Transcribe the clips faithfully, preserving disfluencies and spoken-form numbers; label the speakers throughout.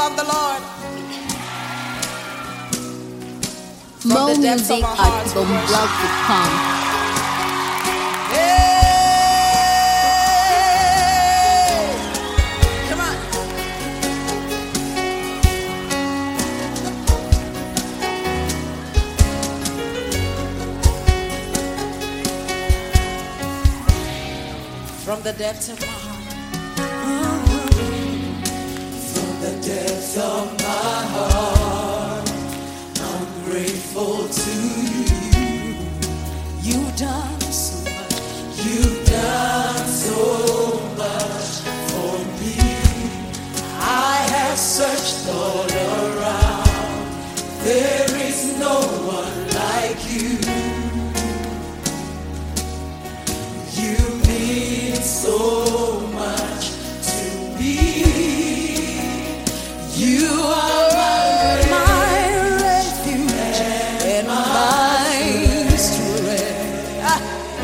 Speaker 1: love the Lord.
Speaker 2: More music at bomblog dot com.
Speaker 1: Hey, come on. From the depths of my heart.
Speaker 3: From the depths of my heart, I'm grateful to you.
Speaker 1: You've done so much.
Speaker 3: You've done so much for me. I have searched all around. There is no one like you. You mean so much to me. You are
Speaker 1: My refuge and my strength. Ah.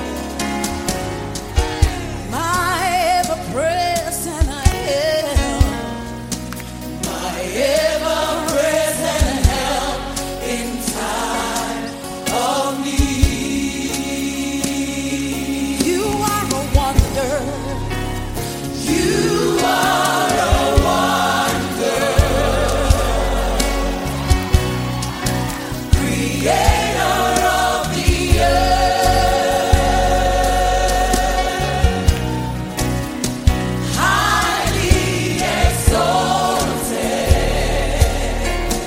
Speaker 1: My ever-present help.
Speaker 3: my ever-present help in time of need.
Speaker 1: You are a wonder.
Speaker 3: You are a wonder, creator of the earth, highly exalted.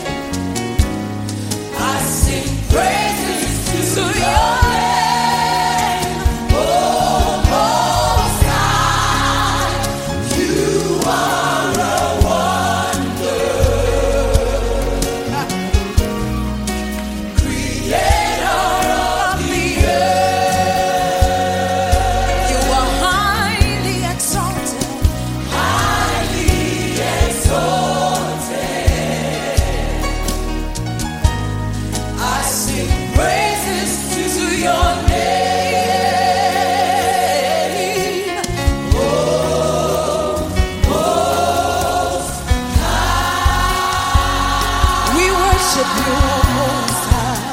Speaker 3: I sing praises to your name, oh Most High. You are a wonder, creator of the earth,
Speaker 1: You are highly exalted.
Speaker 3: highly exalted. I sing praises to your name, oh Most High.
Speaker 1: We worship you, Most High.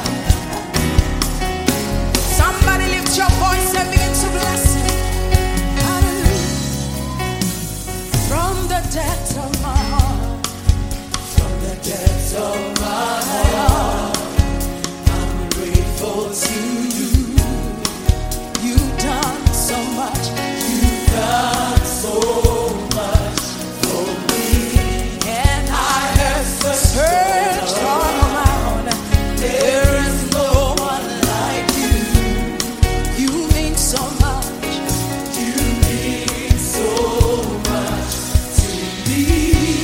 Speaker 1: Somebody lift your voice and begin to bless Him. Hallelujah. From the depths of my heart.
Speaker 3: From the depths of my heart, I'm grateful to you.
Speaker 1: You've done so much.
Speaker 3: You've done so much for me.
Speaker 1: And I have searched all around.
Speaker 3: There is no one like you.
Speaker 1: You mean so much.
Speaker 3: You mean so much to me.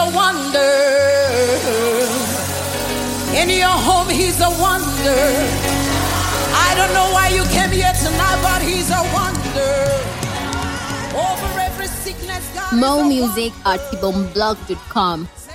Speaker 1: a wonder. In your home, he's a wonder. I don't know why you came here tonight, but he's a wonder. Over every sickness, God
Speaker 2: More
Speaker 1: is a
Speaker 2: music
Speaker 1: wonder.
Speaker 2: at kibomblog dot com.